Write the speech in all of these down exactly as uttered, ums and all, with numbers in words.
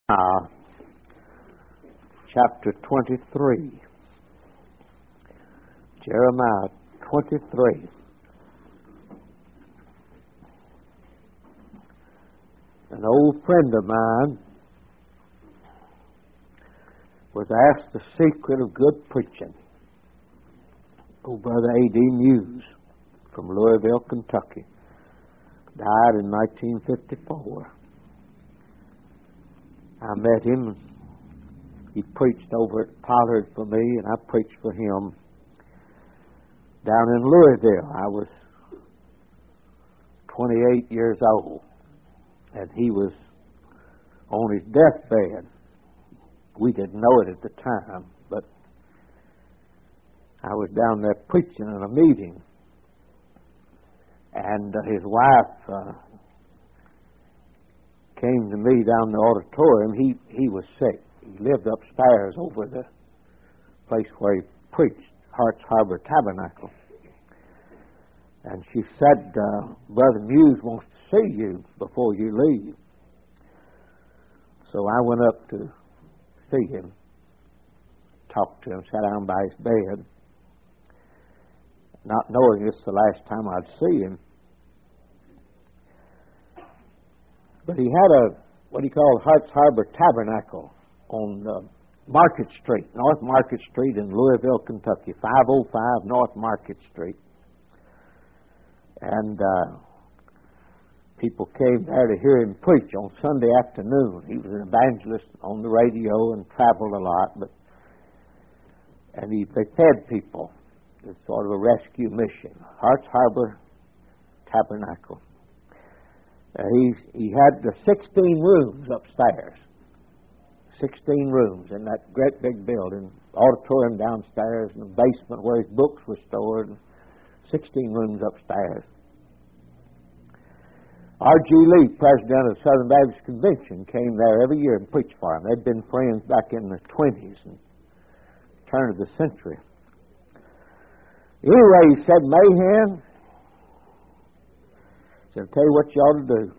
Uh, chapter twenty-three. Jeremiah twenty-three. An old friend of mine was asked the secret of good preaching. Old Brother A D Muse from Louisville, Kentucky, died in nineteen fifty-four. I met him. He preached over at Pollard for me, and I preached for him down in Louisville. I was twenty-eight years old, and he was on his deathbed. We didn't know it at the time, but I was down there preaching in a meeting, and uh, his wife uh, came to me down in the auditorium. He he was sick. He lived upstairs over the place where he preached, Harts Harbor Tabernacle. And she said, uh, Brother Muse wants to see you before you leave. So I went up to see him, talked to him, sat down by his bed, not knowing this the last time I'd see him. But he had a, what he called Harts Harbor Tabernacle on uh, Market Street, North Market Street in Louisville, Kentucky, five oh five North Market Street. And uh, people came there to hear him preach on Sunday afternoon. He was an evangelist on the radio and traveled a lot, but and he they fed people. It's sort of a rescue mission. Harts Harbor Tabernacle. Uh, he he had the sixteen rooms upstairs. Sixteen rooms in that great big building. Auditorium downstairs, and the basement where his books were stored. Sixteen rooms upstairs. R G Lee, president of the Southern Baptist Convention, came there every year and preached for him. They'd been friends back in the twenties and turn of the century. Anyway, he said, Mahan, he said, I'll tell you what you ought to do.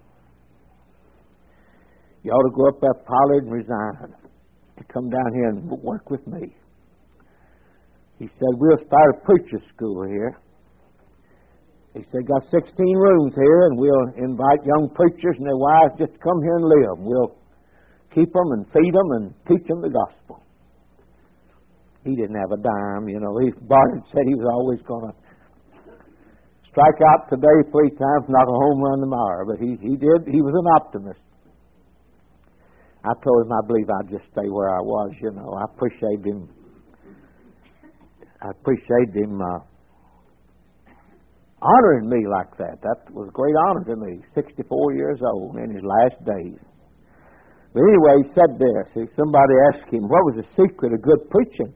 You ought to go up there, Pollard, and resign. And come down here and work with me. He said, we'll start a preacher's school here. He said, got sixteen rooms here, and we'll invite young preachers and their wives just to come here and live. We'll keep them and feed them and teach them the gospel. He didn't have a dime, you know. He, Barnard said he was always going to strike out today three times, knock a home run tomorrow. But he, he did. He was an optimist. I told him I believe I'd just stay where I was, you know. I appreciated him. I appreciated him uh, honoring me like that. That was a great honor to me. sixty-four years old in his last days. But anyway, he said this. See, somebody asked him, what was the secret of good preaching?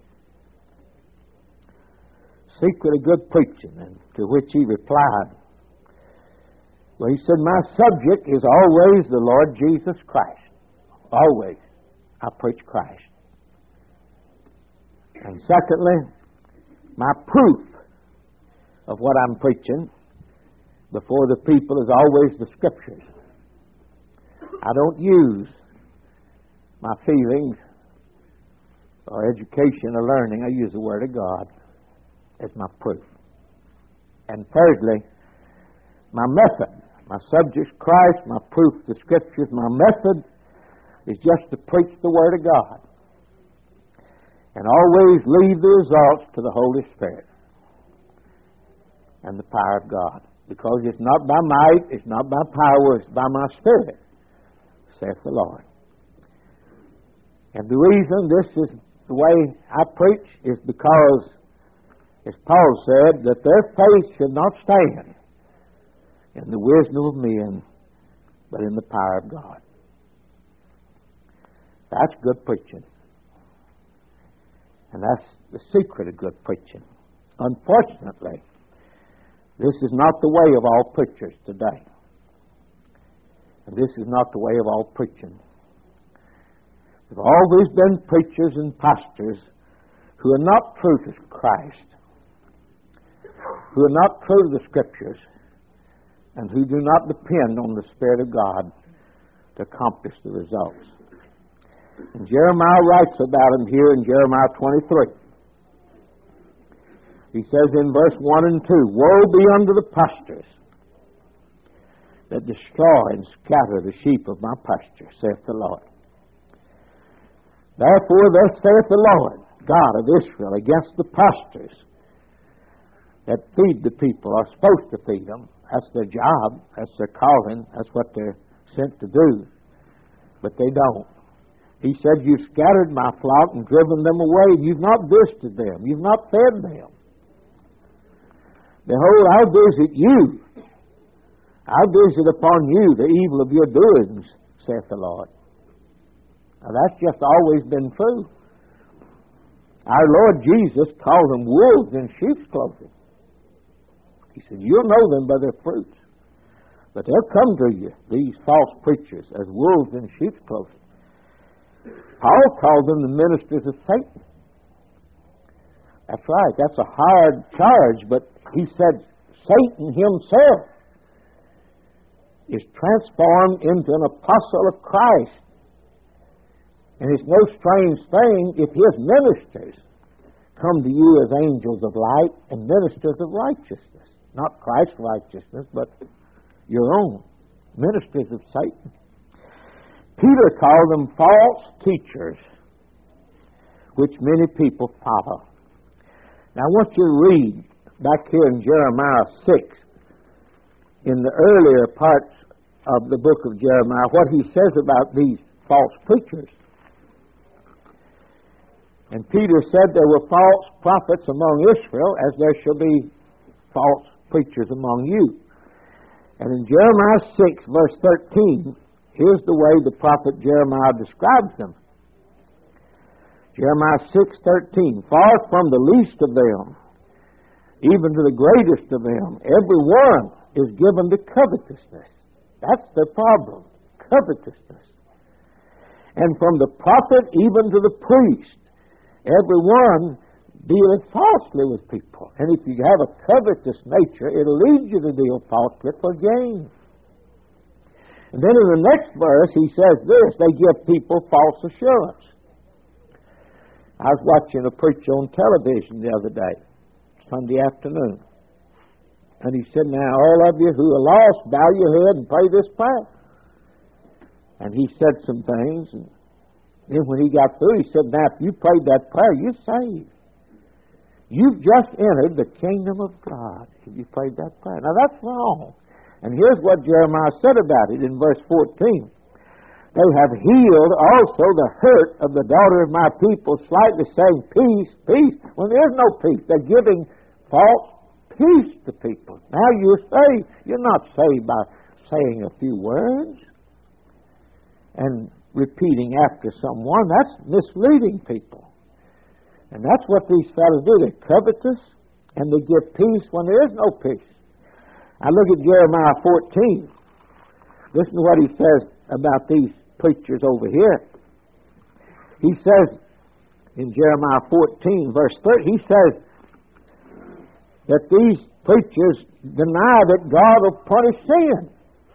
Secret of good preaching. And to which he replied, well, he said, my subject is always the Lord Jesus Christ. Always. I preach Christ. And secondly, my proof of what I'm preaching before the people is always the Scriptures. I don't use my feelings or education or learning. I use the Word of God as my proof. And thirdly, my method. My subject's Christ, my proof the Scriptures. My method is just to preach the Word of God. And always leave the results to the Holy Spirit and the power of God. Because it's not by might, it's not by power, it's by my Spirit, saith the Lord. And the reason this is the way I preach is because, as Paul said, that their faith should not stand in the wisdom of men, but in the power of God. That's good preaching. And that's the secret of good preaching. Unfortunately, this is not the way of all preachers today. And this is not the way of all preaching. There have always been preachers and pastors who are not true to Christ, who are not true to the Scriptures, and who do not depend on the Spirit of God to accomplish the results. And Jeremiah writes about them here in Jeremiah twenty-three. He says in verse one and two, "Woe be unto the pastors that destroy and scatter the sheep of my pasture, saith the Lord. Therefore thus saith the Lord, God of Israel, against the pastors that feed the people, are supposed to feed them. That's their job, that's their calling, that's what they're sent to do. But they don't. He said, you've scattered my flock and driven them away. You've not visited them. You've not fed them. Behold, I'll visit you. I'll visit upon you the evil of your doings, saith the Lord." Now that's just always been true. Our Lord Jesus called them wolves in sheep's clothing. He said, you'll know them by their fruits. But they'll come to you, these false preachers, as wolves in sheep's clothing. Paul called them the ministers of Satan. That's right, that's a hard charge, but he said Satan himself is transformed into an apostle of Christ. And it's no strange thing if his ministers come to you as angels of light and ministers of righteousness. Not Christ's righteousness, but your own. Ministers of Satan. Peter called them false teachers, which many people follow. Now I want you to read back here in Jeremiah six, in the earlier parts of the book of Jeremiah, what he says about these false preachers. And Peter said there were false prophets among Israel, as there shall be false preachers among you. And in Jeremiah six, verse thirteen, here's the way the prophet Jeremiah describes them. Jeremiah six thirteen, "Far from the least of them, even to the greatest of them, every one is given to covetousness." That's their problem, covetousness. "And from the prophet even to the priest, every one dealeth falsely with people." And if you have a covetous nature, it'll lead you to deal falsely for gain. And then in the next verse, he says this, they give people false assurance. I was watching a preacher on television the other day, Sunday afternoon. And he said, "Now, all of you who are lost, bow your head and pray this prayer." And he said some things, and then when he got through, he said, "Now, if you prayed that prayer, you're saved. You've just entered the kingdom of God if you prayed that prayer." Now, that's wrong. And here's what Jeremiah said about it in verse fourteen. "They have healed also the hurt of the daughter of my people, slightly saying, peace, peace, when there is no peace." They're giving false peace to people. Now you're saved. You're not saved by saying a few words and repeating after someone. That's misleading people. And that's what these fellows do. They're covetous and they give peace when there is no peace. I look at Jeremiah fourteen. Listen to what he says about these preachers over here. He says in Jeremiah fourteen, verse thirty, he says that these preachers deny that God will punish sin.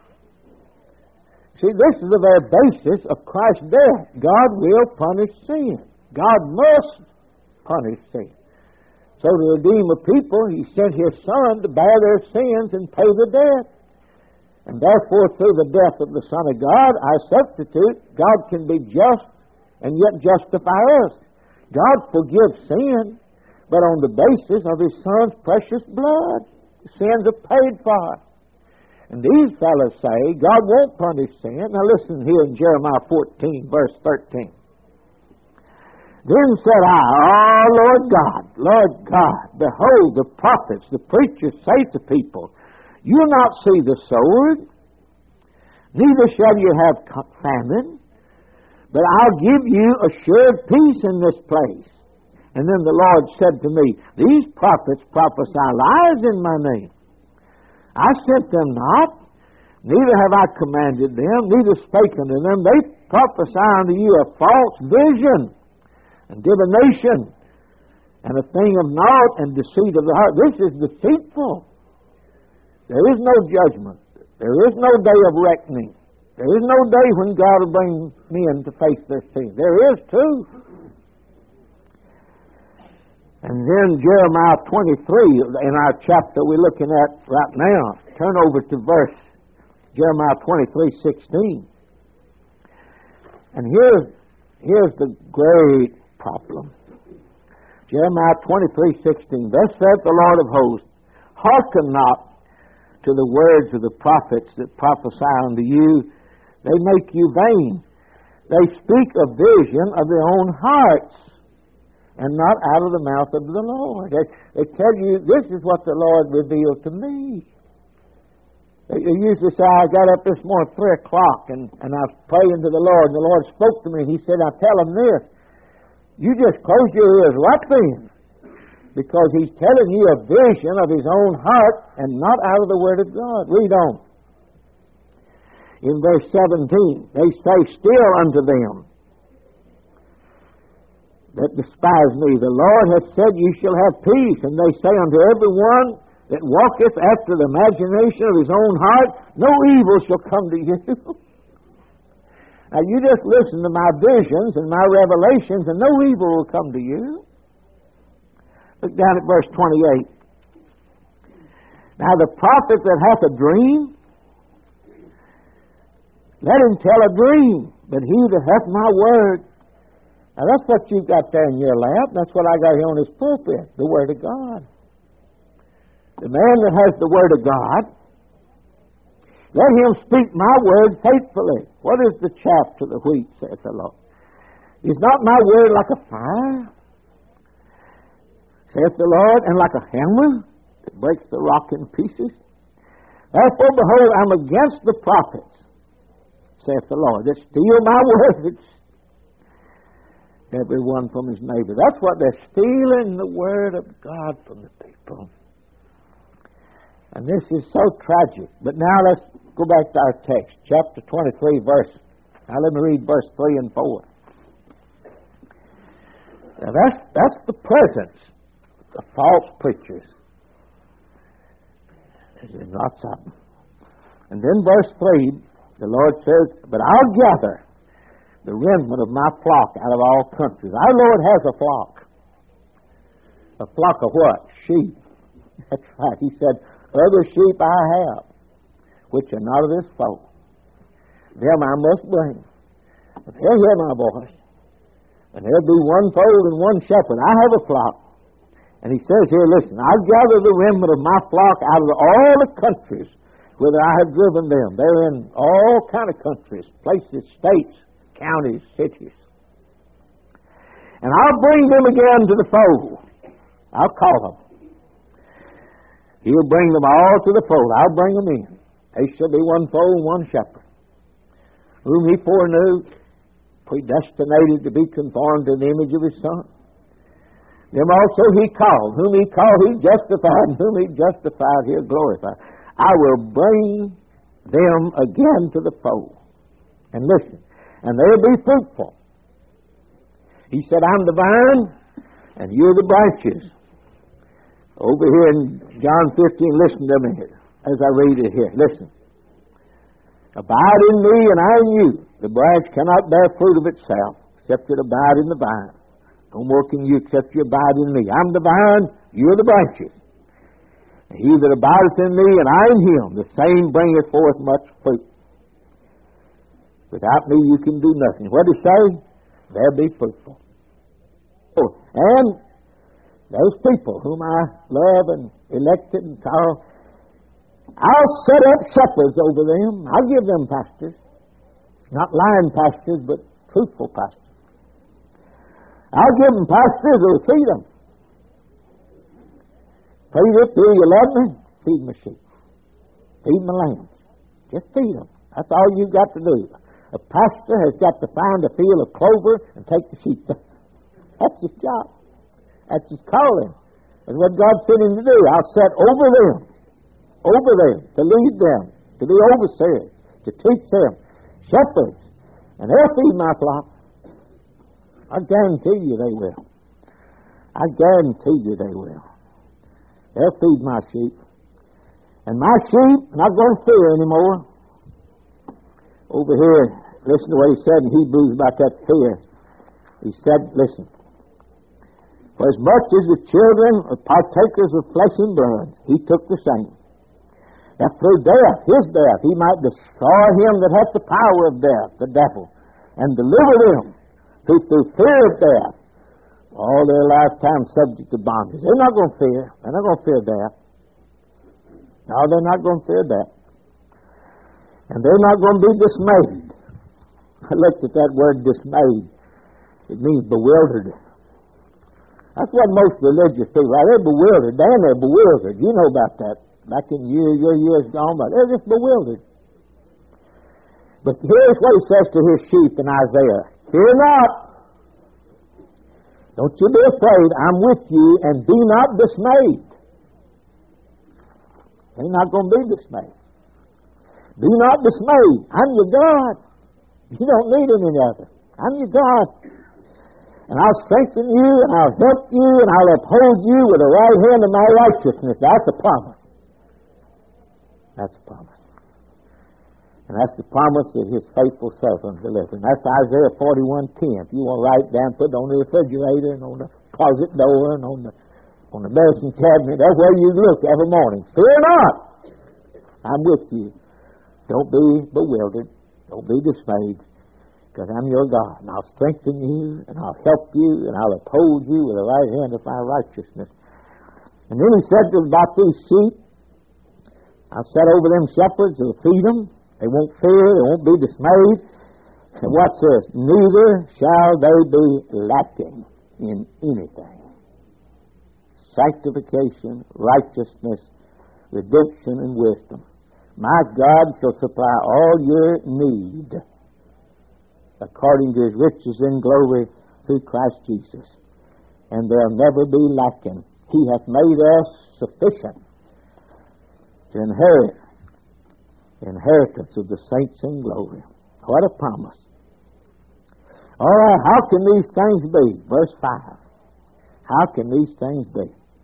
See, this is the very basis of Christ's death. God will punish sin. God must punish sin. So to redeem a people, He sent His Son to bear their sins and pay the debt. And therefore, through the death of the Son of God, our substitute, God can be just and yet justify us. God forgives sin, but on the basis of His Son's precious blood. The sins are paid for. And these fellows say, God won't punish sin. Now listen here in Jeremiah fourteen, verse thirteen. "Then said I, Oh, Lord God, Lord God, behold, the prophets, the preachers say to people, you not see the sword, neither shall you have famine, but I'll give you assured peace in this place. And then the Lord said to me, These prophets prophesy lies in my name. I sent them not, neither have I commanded them, neither spake unto them. They prophesy unto you a false vision and divination, and a thing of naught and deceit of the heart." This is deceitful. There is no judgment. There is no day of reckoning. There is no day when God will bring men to face their sin. There is too. And then Jeremiah twenty-three, in our chapter we're looking at right now, turn over to verse Jeremiah twenty-three sixteen. And here's, here's the great problem. Jeremiah twenty-three sixteen. Thus saith the Lord of hosts, hearken not to the words of the prophets that prophesy unto you. They make you vain. They speak a vision of their own hearts, and not out of the mouth of the Lord. They, they tell you, this is what the Lord revealed to me. They, they usually say, I got up this morning at three o'clock, and, and I was praying to the Lord, and the Lord spoke to me, and He said, I tell them this. You just close your ears right then, because He's telling you a vision of His own heart, and not out of the Word of God. Read on. In verse seventeen, they say still unto them that despise me, the Lord hath said, you shall have peace. And they say unto every one that walketh after the imagination of his own heart, no evil shall come to you. Now you just listen to my visions and my revelations, and no evil will come to you. Look down at verse twenty-eight. Now the prophet that hath a dream, let him tell a dream, but he that hath my word. Now that's what you've got there in your lap. That's what I got here on this pulpit, the Word of God. The man that has the Word of God, let him speak my word faithfully. What is the chaff to the wheat, saith the Lord? Is not my word like a fire, saith the Lord, and like a hammer that breaks the rock in pieces? Therefore, behold, I'm against the prophets, saith the Lord, that steal my words, every one from his neighbor. That's what they're stealing, the Word of God from the people. And this is so tragic. But now let's go back to our text, chapter twenty-three, verse. Now let me read verse three and four. Now that's, that's the presence of false preachers. There's lots of them. And then verse three, the Lord says, but I'll gather the remnant of my flock out of all countries. Our Lord has a flock. A flock of what? Sheep. That's right. He said, other sheep I have, which are not of this fold. Them I must bring. But they'll hear my voice. And there'll be one fold and one shepherd. I have a flock. And he says here, listen, I'll gather the remnant of my flock out of all the countries whither I have driven them. They're in all kind of countries, places, states, counties, cities. And I'll bring them again to the fold. I'll call them. He'll bring them all to the fold. I'll bring them in. They shall be one fold and one shepherd. Whom He foreknew, predestinated to be conformed to the image of His Son. Them also He called. Whom He called, He justified. And whom He justified, He'll glorify. I will bring them again to the fold. And listen, and they'll be fruitful. He said, I'm the vine, and you're the branches. Over here in John fifteen, listen to me as I read it here. Listen. Abide in me, and I in you. The branch cannot bear fruit of itself, except it abide in the vine. No more can you, except you abide in me. I'm the vine, you're the branches. And he that abideth in me, and I in him, the same bringeth forth much fruit. Without me you can do nothing. What did he say? They'll be fruitful. Oh, and those people whom I love and elected and call, I'll set up shepherds over them. I'll give them pastors. Not lying pastors, but truthful pastors. I'll give them pastors who will feed them. Feed it, do you love me? Feed my sheep. Feed my lambs. Just feed them. That's all you've got to do. A pastor has got to find a field of clover and take the sheep there. That's his job. That's his calling. That's what God sent him to do. I'll set over them, over them, to lead them, to be overseers, to teach them, shepherds, and they'll feed my flock. I guarantee you they will. I guarantee you they will. They'll feed my sheep. And my sheep not going to fear anymore. over here, listen to what he said in Hebrews about that fear. He said, listen, for as much as the children are partakers of flesh and blood, he took the same, that through death, his death, he might destroy him that hath the power of death, the devil, and deliver them who through fear of death, all their lifetime subject to bondage. They're not going to fear. They're not going to fear death. No, they're not going to fear death. And they're not going to be dismayed. I looked at that word dismayed. It means bewildered. That's what most religious people are. They're bewildered. Dan, they're bewildered. You know about that. Back in years, your years gone by. They're just bewildered. But here's what he says to his sheep in Isaiah. Fear not. Don't you be afraid. I'm with you, and be not dismayed. They're not going to be dismayed. Be not dismayed. I'm your God. You don't need any other. I'm your God. And I'll strengthen you, and I'll help you, and I'll uphold you with the right hand of my righteousness. That's a promise. That's a promise. And that's the promise that his faithful servant delivered. And that's Isaiah forty-one ten. If you want to write it down, put it on the refrigerator and on the closet door and on the on the medicine cabinet. That's where you look every morning. Fear not. I'm with you. Don't be bewildered. Don't be dismayed. Because I'm your God. And I'll strengthen you, and I'll help you, and I'll uphold you with the right hand of my righteousness. And then he said about these sheep, I'll set over them shepherds who'll feed them. They won't fear, they won't be dismayed. And what's this? Neither shall they be lacking in anything. Sanctification, righteousness, redemption, and wisdom. My God shall supply all your need according to his riches in glory through Christ Jesus. And they'll never be lacking. He hath made us sufficient to inherit inheritance of the saints in glory. What a promise. All right, how can these things be? Verse five. How can these things be?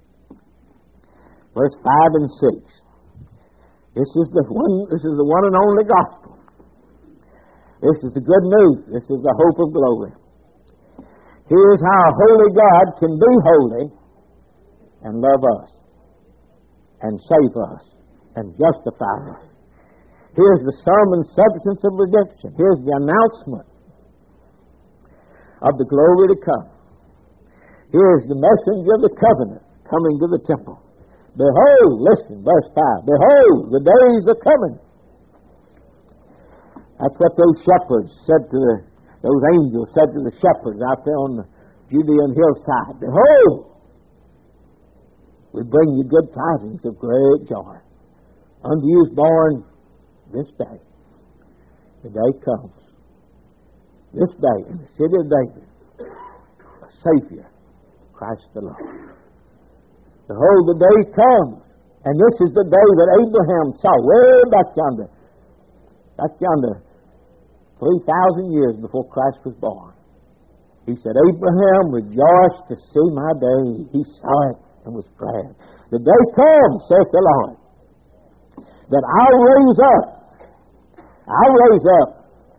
Verse five and six. This is the one this is the one and only gospel. This is the good news. This is the hope of glory. Here's how a holy God can be holy and love us and save us and justify us. Here's the sum and substance of redemption. Here's the announcement of the glory to come. Here's the messenger of the covenant coming to the temple. Behold, listen, verse five. Behold, the days are coming. That's what those shepherds said to the, those angels said to the shepherds out there on the Judean hillside. Behold, we bring you good tidings of great joy. Unto you is born this day. The day comes. This day in the city of David, a Savior, Christ the Lord. Behold, the day comes. And this is the day that Abraham saw way back yonder. Back yonder, three thousand years before Christ was born. He said, Abraham rejoiced to see my day. He saw it and was glad. The day comes, saith the Lord, that I'll raise up. I'll raise up.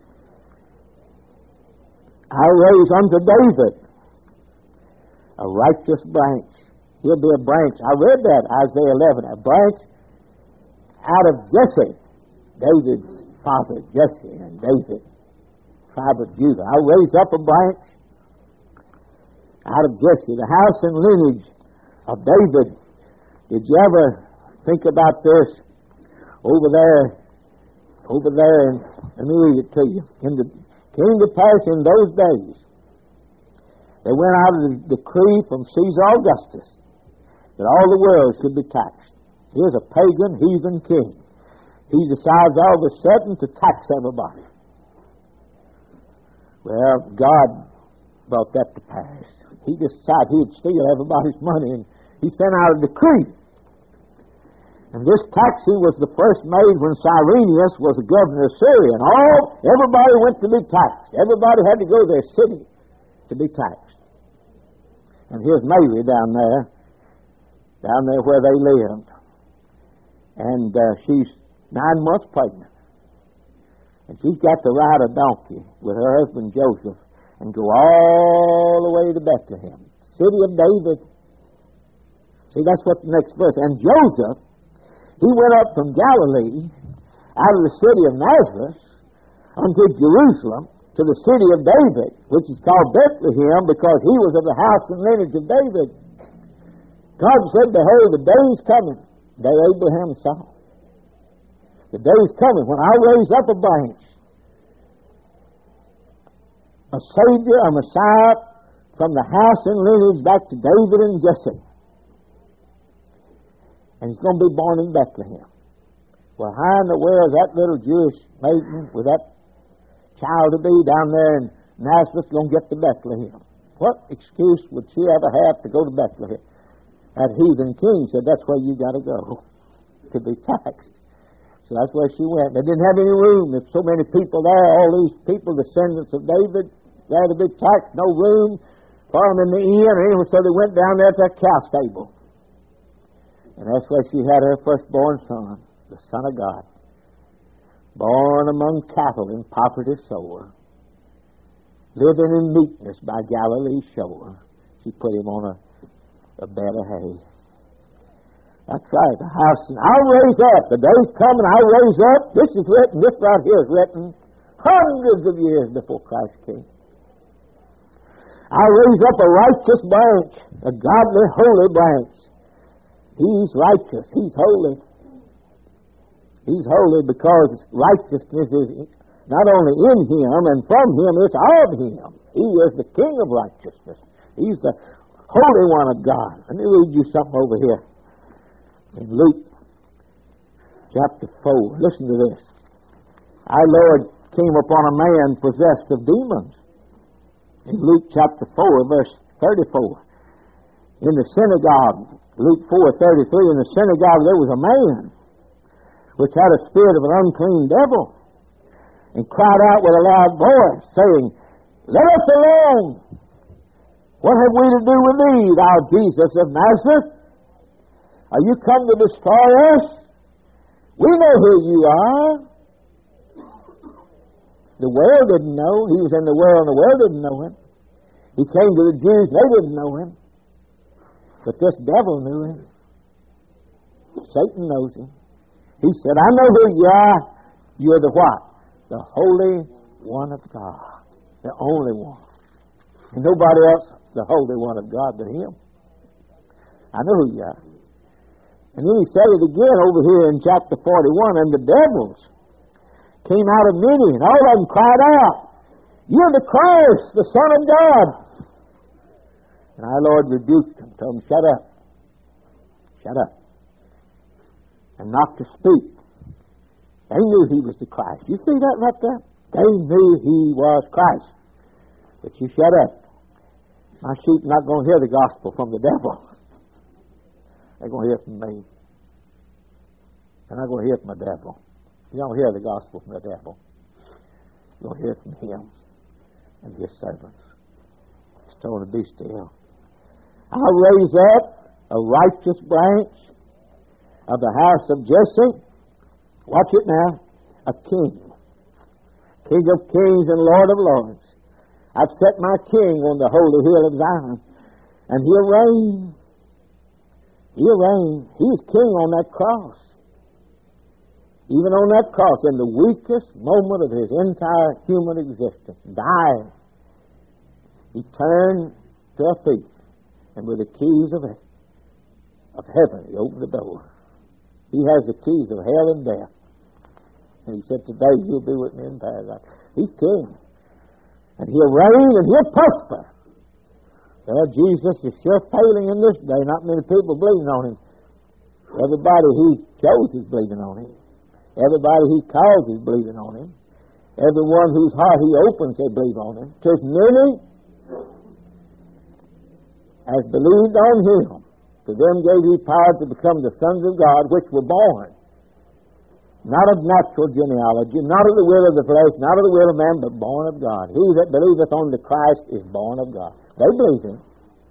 I'll raise unto David a righteous branch. He'll be a branch. I read that, Isaiah eleven, a branch out of Jesse, David's father, Jesse and David, tribe of Judah. I'll raise up a branch out of Jesse, the house and lineage of David. Did you ever think about this? Over there, over there, and let me read it to you. In the, came to pass in those days, they went out of the decree from Caesar Augustus that all the world should be taxed. Here's a pagan, heathen king. He decides all of a sudden to tax everybody. Well, God brought that to pass. He decided he'd steal everybody's money, and he sent out a decree. And this taxing was the first made when Cyrenius was the governor of Syria. And all, everybody went to be taxed. Everybody had to go to their city to be taxed. And here's Mary down there, down there where they lived. And uh, she's nine months pregnant. And she's got to ride a donkey with her husband Joseph and go all the way to Bethlehem, city of David. See, that's what the next verse. And Joseph, he went up from Galilee, out of the city of Nazareth, unto Jerusalem, to the city of David, which is called Bethlehem, because he was of the house and lineage of David. God said, behold, the day is coming, day Abraham saw. The day is coming when I raise up a branch, a Savior, a Messiah, from the house and lineage back to David and Jesse. And he's going to be born in Bethlehem. Well, how in the world is that little Jewish maiden with that child to be down there in Nazareth going to get to Bethlehem? What excuse would she ever have to go to Bethlehem? That heathen king said, that's where you got to go to be taxed. So that's where she went. They didn't have any room. There's so many people there, all these people, descendants of David, there to be taxed, no room for them in the inn. Anyway, so they went down there to a cow stable. And that's where she had her firstborn son, the Son of God, born among cattle in poverty sore, living in meekness by Galilee's shore. She put him on a, a bed of hay. That's right, the house. And I'll raise up. The day's coming, I'll raise up. This is written, this right here is written hundreds of years before Christ came. I'll raise up a righteous branch, a godly, holy branch. He's righteous. He's holy. He's holy because righteousness is not only in him and from him, it's of him. He is the King of righteousness. He's the Holy One of God. Let me read you something over here. In Luke chapter four, listen to this. Our Lord came upon a man possessed of demons. In Luke chapter four, verse thirty-four. In the synagogue, Luke four thirty-three, in the synagogue there was a man which had a spirit of an unclean devil, and cried out with a loud voice, saying, Let us alone! What have we to do with thee, thou Jesus of Nazareth? Are you come to destroy us? We know who you are. The world didn't know. He was in the world, and the world didn't know him. He came to the Jews, they didn't know him. But this devil knew him. Satan knows him. He said, I know who you are. You're the what? The Holy One of God. The only one. And nobody else, the Holy One of God, but him. I know who you are. And then he said it again over here in chapter forty-one, and the devils came out of many, and all of them cried out, You're the Christ, the Son of God. And our Lord rebuked them, told them, Shut up. Shut up. And not to speak. They knew he was the Christ. You see that right there? They knew he was Christ. But you shut up. My sheep are not going to hear the gospel from the devil. They're going to hear from me. They're not going to hear from the devil. You don't hear the gospel from the devil. You're going to hear from him and his servants. He's told to be still. I'll raise up a righteous branch of the house of Jesse. Watch it now. A king. King of kings and Lord of lords. I've set my king on the holy hill of Zion. And he'll reign. He'll reign. He's king on that cross. Even on that cross, in the weakest moment of his entire human existence, dying, he turned to a thief, and with the keys of, of heaven, he opened the door. He has the keys of hell and death. And he said, Today you'll be with me in paradise. He's king. And he'll reign and he'll prosper. Well, Jesus is sure failing in this day. Not many people believing on him. Everybody he chose is believing on him. Everybody he calls is believing on him. Everyone whose heart he opens, they believe on him. To as many as believed on him, to them gave he power to become the sons of God, which were born, not of natural genealogy, not of the will of the flesh, not of the will of man, but born of God. He that believeth on the Christ is born of God. They believe him.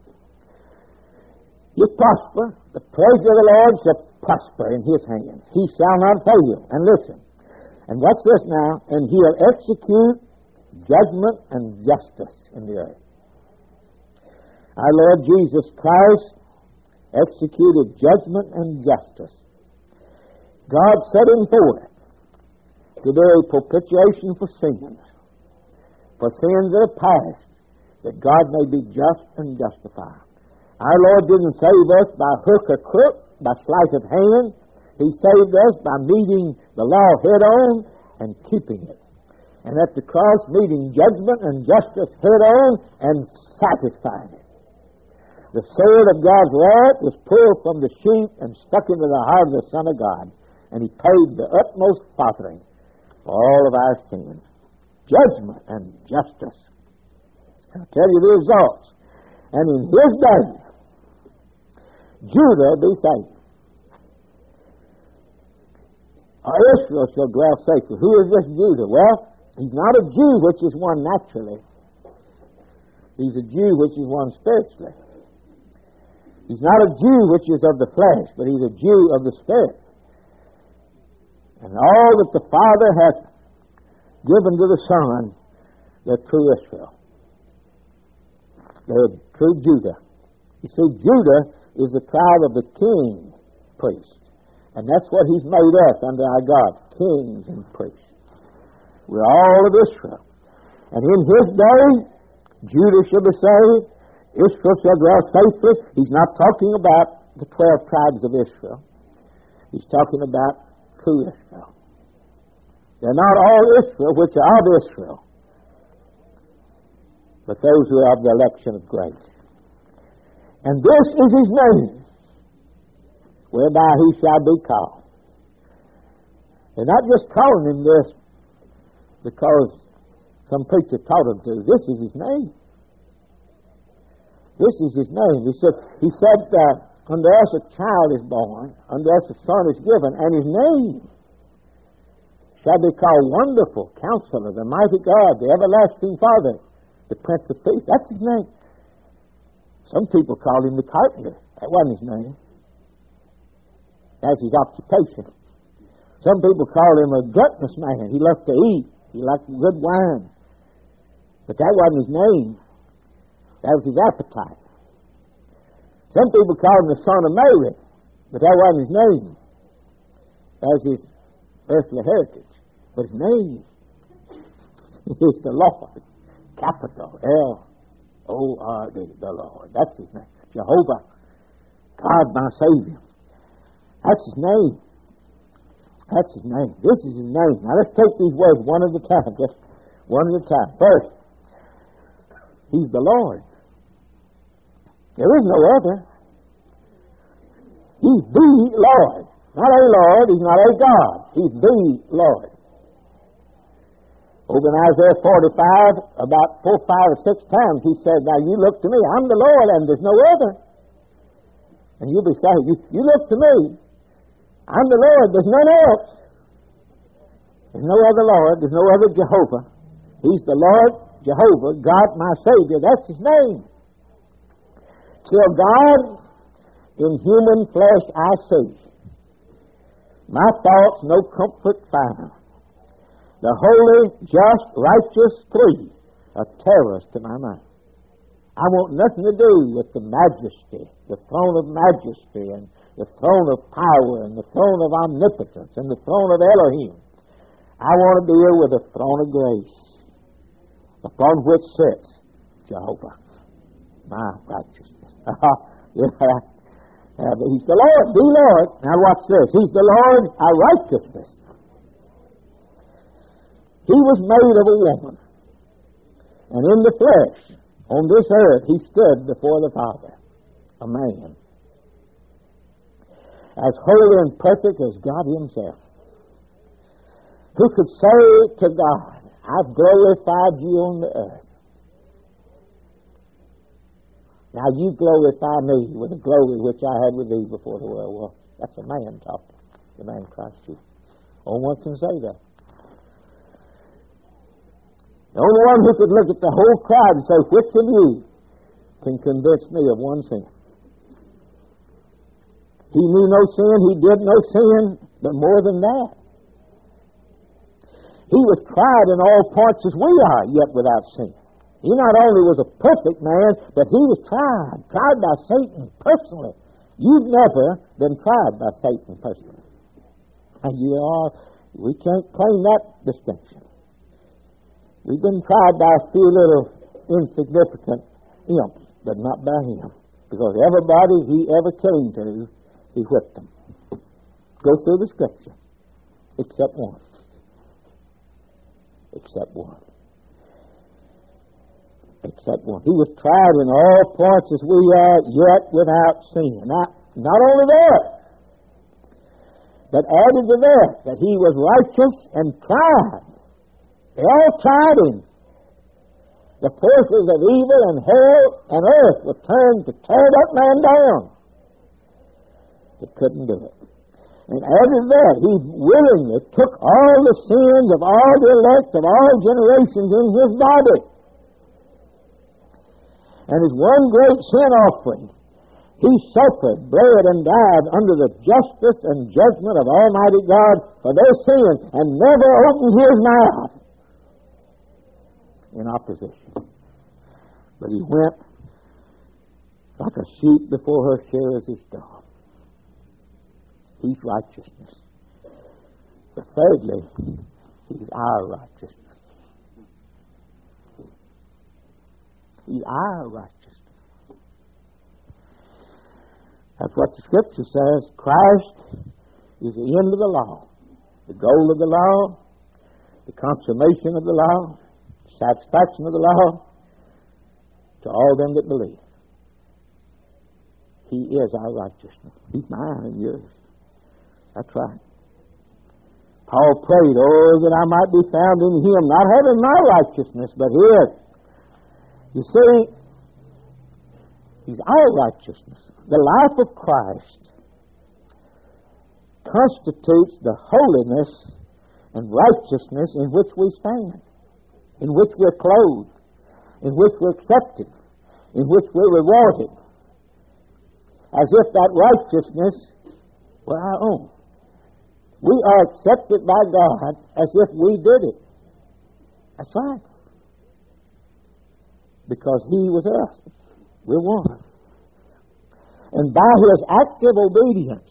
You prosper. The pleasure of the Lord shall prosper in his hand. He shall not fail. And listen, And what's this now? And he'll execute judgment and justice in the earth. Our Lord Jesus Christ executed judgment and justice. God set him forth to do a propitiation for sins, for sins that are past, that God may be just and justified. Our Lord didn't save us by hook or crook, by sleight of hand. He saved us by meeting the law head on and keeping it. And at the cross, meeting judgment and justice head on and satisfying it. The sword of God's wrath was pulled from the sheath and stuck into the heart of the Son of God. And he paid the utmost farthing for all of our sins. Judgment and justice. I'll tell you the results. And in his day, Judah be saved. Or Israel shall dwell safely. Who is this Judah? Well, he's not a Jew which is one naturally. He's a Jew which is one spiritually. He's not a Jew which is of the flesh, but he's a Jew of the Spirit. And all that the Father hath given to the Son, they're true Israel. They're true Judah. You see, Judah is the tribe of the king priest. And that's what he's made us under our God, kings and priests. We're all of Israel. And in his day, Judah shall be saved, Israel shall dwell safely. He's not talking about the twelve tribes of Israel. He's talking about true Israel. They're not all Israel which are of Israel, but those who are of the election of grace. And this is his name, whereby he shall be called. They're not just calling him this because some preacher taught him to. This is his name. This is his name. He said, he said uh, unto us a child is born, unto us a son is given, and his name shall be called Wonderful, Counselor, the Mighty God, the Everlasting Father, the Prince of Peace. That's his name. Some people called him the Carpenter. That wasn't his name. That's his occupation. Some people called him a gluttonous man. He loved to eat. He liked good wine. But that wasn't his name. That was his appetite. Some people called him the Son of Mary, but that wasn't his name. That was his earthly heritage. But his name is the Lord. Capital L O R D, the Lord. That's his name. Jehovah, God my Savior. That's his name. That's his name. This is his name. Now let's take these words one at a time. Just one at a time. First, he's the Lord. There is no other. He's the Lord. Not a Lord. He's not a God. He's the Lord. Over in Isaiah forty-five, about four, five, or six times, he said, now you look to me. I'm the Lord, and there's no other. And you'll be saying, you, you look to me. I'm the Lord. There's none else. There's no other Lord. There's no other Jehovah. He's the Lord, Jehovah, God my Savior. That's his name. Till God in human flesh I see. My thoughts no comfort find. The holy, just, righteous three are terrors to my mind. I want nothing to do with the majesty, the throne of majesty, and the throne of power, and the throne of omnipotence, and the throne of Elohim. I want to deal with the throne of grace, upon which sits Jehovah, my righteousness. yeah. Uh, but he's the Lord, the Lord. Now watch this. He's the Lord, our righteousness. He was made of a woman, and in the flesh, on this earth, he stood before the Father, a man, as holy and perfect as God himself, who could say to God, I've glorified you on the earth. Now you glorify me with the glory which I had with thee before the world was. That's a man talking, the man Christ Jesus. Only one can say that. The only one who could look at the whole crowd and say, which of you can convince me of one sin? He knew no sin, he did no sin, but more than that. He was tried in all points as we are, yet without sin. He not only was a perfect man, but he was tried, tried by Satan personally. You've never been tried by Satan personally. And you are, we can't claim that distinction. We've been tried by a few little insignificant imps, but not by him. Because everybody he ever came to, he whipped them. Go through the Scripture. Except one. Except one. Except one. He was tried in all points as we are, yet without sin. Not, not only that, but added to that, that he was righteous and tried. They all tried him. The forces of evil and hell and earth were turned to tear that man down. They couldn't do it. And added to that, he willingly took all the sins of all the elect of all generations in his body. And as one great sin offering, he suffered, bled, and died under the justice and judgment of Almighty God for their sins, and never opened his mouth in opposition. But he went like a sheep before her shearers is dumb. He's righteousness. But thirdly, he's our righteousness. He's our righteousness. That's what the Scripture says. Christ is the end of the law, the goal of the law, the consummation of the law, satisfaction of the law to all them that believe. He is our righteousness. He's mine and yours. That's right. Paul prayed, oh, that I might be found in him, not having my righteousness, but his. You see, he's our righteousness. The life of Christ constitutes the holiness and righteousness in which we stand, in which we're clothed, in which we're accepted, in which we're rewarded, as if that righteousness were our own. We are accepted by God as if we did it. That's right. Because He was us. We're one. And by His active obedience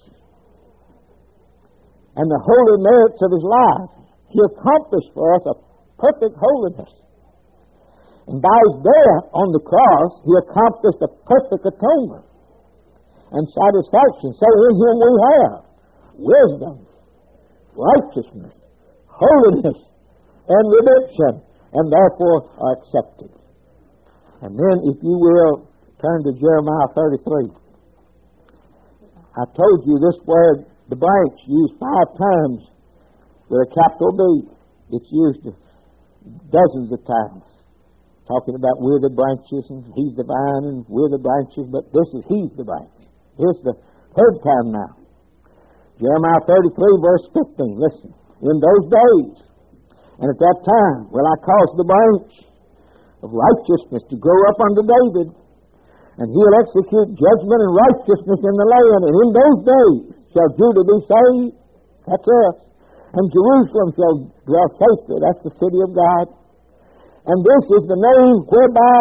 and the holy merits of His life, He accomplished for us a perfect holiness. And by His death on the cross, He accomplished a perfect atonement and satisfaction. So in Him we have wisdom, righteousness, holiness, and redemption, and therefore are accepted. And then, if you will, turn to Jeremiah thirty-three. I told you this word, the branch, used five times with a capital B. It's used dozens of times, talking about we're the branches and He's the vine and we're the branches, but this is He's the branch. Here's the third time now. Jeremiah thirty-three, verse fifteen. Listen. In those days, and at that time, will I cause the branch of righteousness to grow up unto David, and He'll execute judgment and righteousness in the land. And in those days shall Judah be saved. That's us. And Jerusalem shall dwell safely. That's the city of God. And this is the name whereby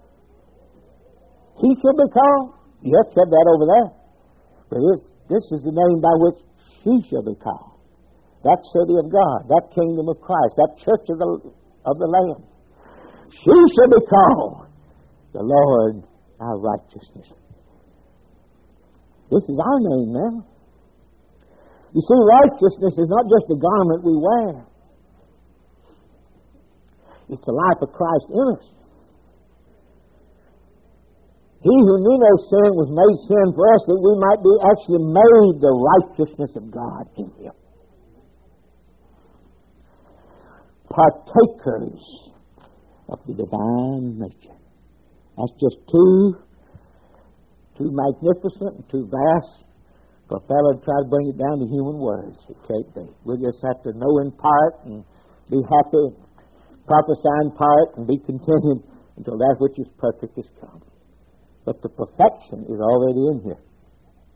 He shall be called. You have said that over there. But this, this is the name by which she shall be called. That city of God, that kingdom of Christ, that church of the, of the Lamb. She shall be called the Lord our righteousness. This is our name now. You see, righteousness is not just a garment we wear. It's the life of Christ in us. He who knew no sin was made sin for us, that we might be actually made the righteousness of God in Him. Partakers of the divine nature. That's just too, too magnificent and too vast for a fellow to try to bring it down to human words. It can't be. We just have to know in part and be happy, prophesy in part, and be contented until that which is perfect is come. But the perfection is already in here.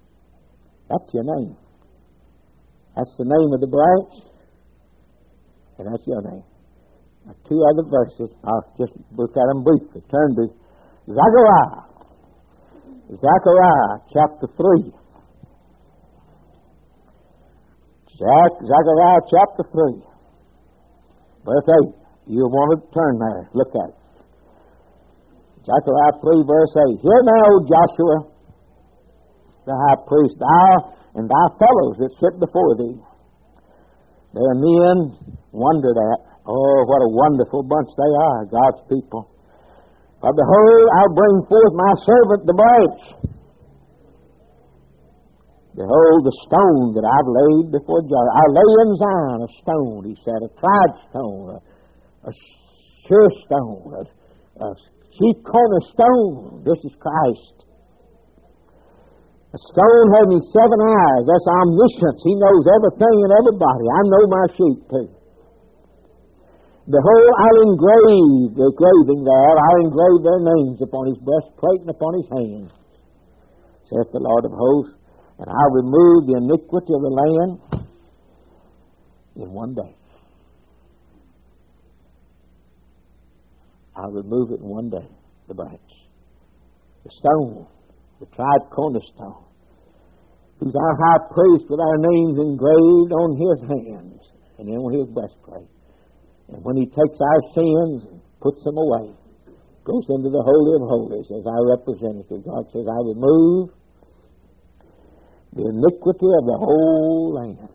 That's your name. That's the name of the branch. And that's your name. Now, two other verses. I'll just look at them briefly. Turn to Zechariah. Zechariah chapter three. Zach- Zechariah chapter three. Verse eight. You want to turn there. Look at it. Zechariah three, verse eight. Hear now, O Joshua, the high priest, thou and thy fellows that sit before thee. Their men wondered at, oh, what a wonderful bunch they are, God's people. But behold, I'll bring forth my servant the branch. Behold, the stone that I've laid before Joshua. I lay in Zion a stone, he said, a tried stone, a, a sure stone, a, a chief cornerstone. This is Christ. A stone having seven eyes. That's omniscience. He knows everything and everybody. I know my sheep too. Behold, I'll engrave, the engraving there, I'll engrave their names upon his breastplate and upon his hands, saith the Lord of hosts, and I'll remove the iniquity of the land in one day. I'll remove it in one day, the branch. The stone, the tried cornerstone, who's our high priest with our names engraved on his hands and then on his breastplate. And when he takes our sins and puts them away, goes into the Holy of Holies as our representative, God says, I remove the iniquity of the whole land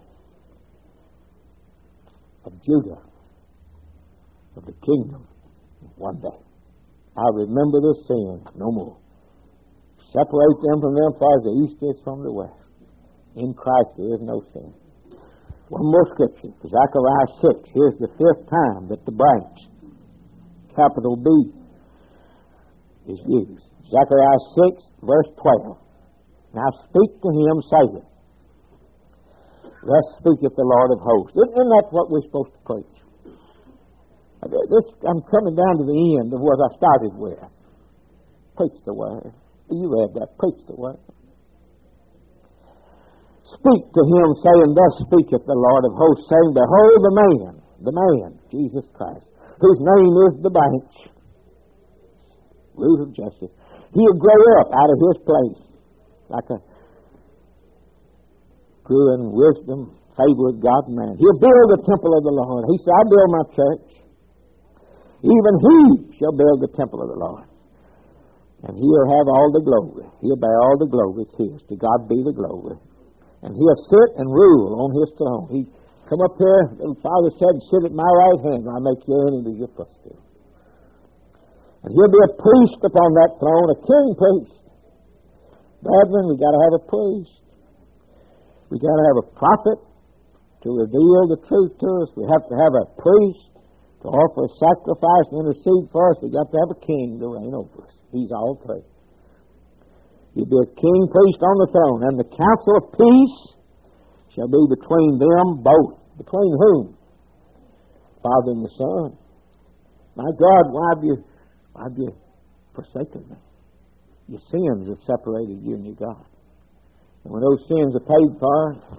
of Judah, of the kingdom, one day. I'll remember their sins no more. Separate them from them far as the east is from the west. In Christ there is no sin. One more scripture, Zechariah six. Here's the fifth time that the branch, capital B, is used. Zechariah six, verse twelve. Now speak to him, saying, thus speaketh the Lord of hosts. Isn't that what we're supposed to preach? This, I'm coming down to the end of what I started with. Preach the word. You read that. Preach the word. Speak to him, saying, thus speaketh the Lord of hosts, saying, behold the man, the man, Jesus Christ, whose name is the branch, root of Jesse. He'll grow up out of his place, like a grew in wisdom, favor with God and man. He'll build the temple of the Lord. He said, I'll build my church. Even he shall build the temple of the Lord. And he'll have all the glory. He'll bear all the glory. It's his. To God be the glory. And he'll sit and rule on his throne. He come up here, the Father said, sit at my right hand, and I'll make your enemies your footstool. And he'll be a priest upon that throne, a king priest. Brethren, we got to have a priest. We got to have a prophet to reveal the truth to us. We have to have a priest to offer a sacrifice and intercede for us. We got to have a king to reign over us. He's all three. You'll be a king priest on the throne, and the counsel of peace shall be between them both. Between whom? Father and the Son. My God, why have you, why have you forsaken me? Your sins have separated you and your God. And when those sins are paid for,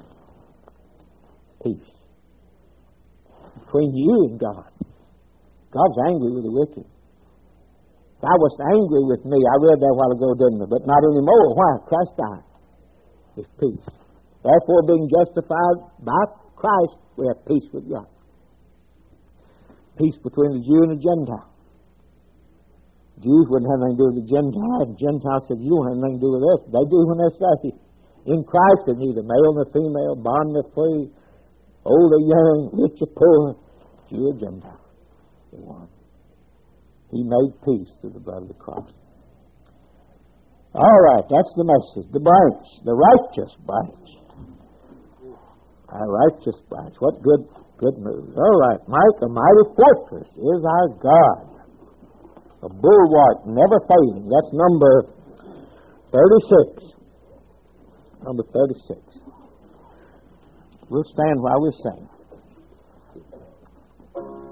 peace. Between you and God. God's angry with the wicked. Thou wast angry with me. I read that a while ago, didn't I? But not anymore. Why? Christ died. There's peace. Therefore, being justified by Christ, we have peace with God. Peace between the Jew and the Gentile. Jews wouldn't have anything to do with the Gentiles. The Gentiles said, you don't have anything to do with us. They do when they're saved. In Christ, they're neither male nor female, bond nor free, old or young, rich or poor, Jew or Gentile. They one. He made peace through the blood of the cross. All right, that's the message. The branch, the righteous branch. Our righteous branch. What good, good news. All right, Mike, a mighty fortress is our God. A bulwark never failing. That's number thirty-six. Number thirty-six. We'll stand while we sing.